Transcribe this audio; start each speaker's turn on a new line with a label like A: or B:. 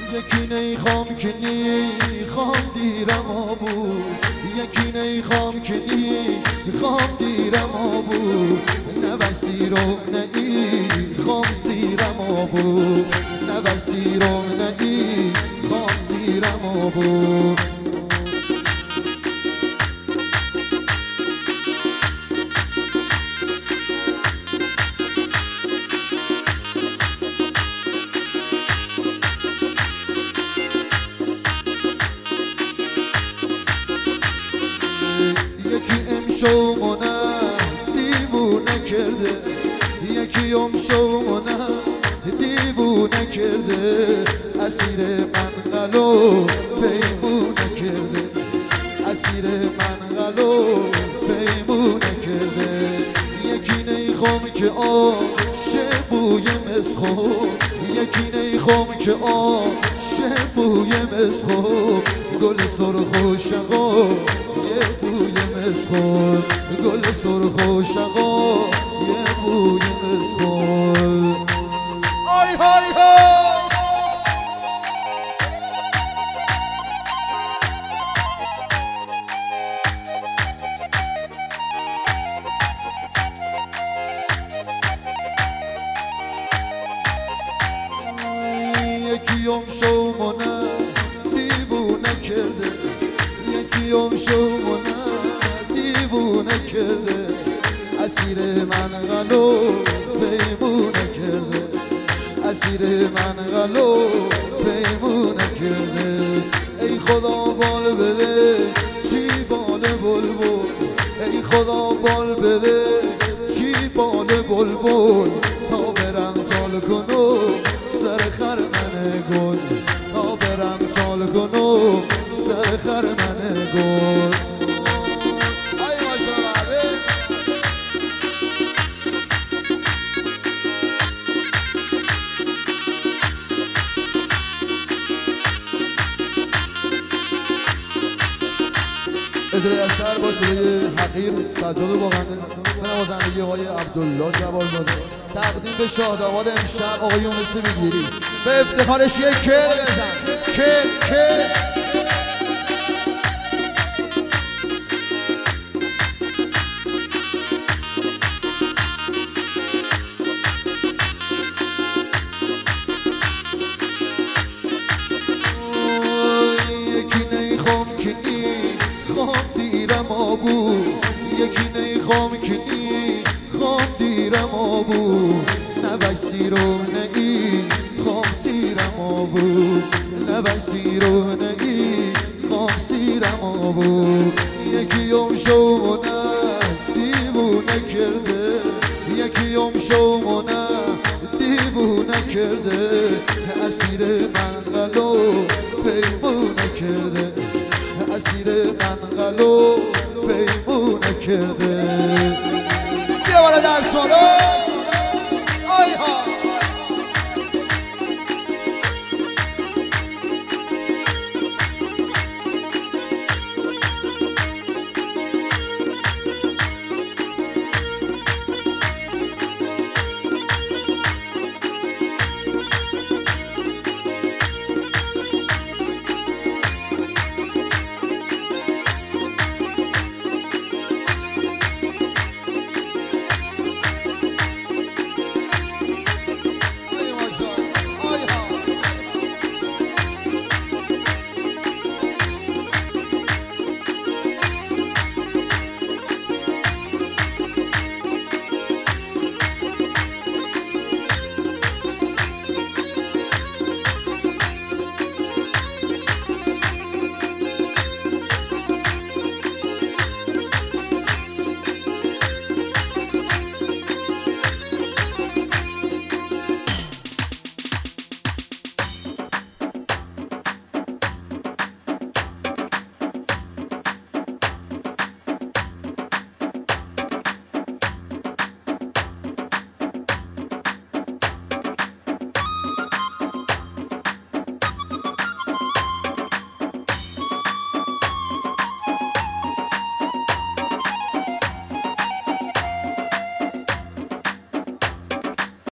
A: یکی نیخوام که نیخوام دیرم آبو، یکی نیخوام که نیخوام دیرم آبو، نه بسیرم نه ایخوام سیرم آبو، نه بسیرم نه ایخوام سیرم آبو. شومونه دیوونه کرده، یکی شومونه دیوونه کرده، اسیر منقلو پیمونه کرده، اسیر منقلو پیمونه کرده. یکی نیخوام که آشه بوی مسخو، یکی نیخوام که آشه بوی مسخو، گل سرخ و شقا یه بوی مسخور، گل سرخ و شقا یه بوی مسخور. آی های های یکیم شومونه دیوونه کرده، یکیم شومونه دیوونه کرده، اسیر منقلو پیمونه کرده، اسیر منقلو پیمونه کرده. ای خدا بال بده چی بال بلبل، ای خدا بال بده چی بال بلبل، تا برم سال کنو سر خر من گل، تا برم سال کنو سر خر من گل. اجرای اثر با صدای حقیر سجاد باغنده به نوازندگی آقای عبدالله جبارزاده، تقدیم به شاه داماد امشب آقای یونس میگیری. به افتخارش یک کل بزن، کل آبو، یکی نیخوام که نیخوام دیرم آبو، نه بسیرم نه ایخوام سیرم آبو، نه بسیرم نه ایخوام سیرم آبو. یکیم شومونه دیوونه کرده، یکیم شومونه دیوونه کرده، اسیر منقلو پیمونه کرده، اسیر منقلو پیمونه کرده. بیا بالا دست بالا.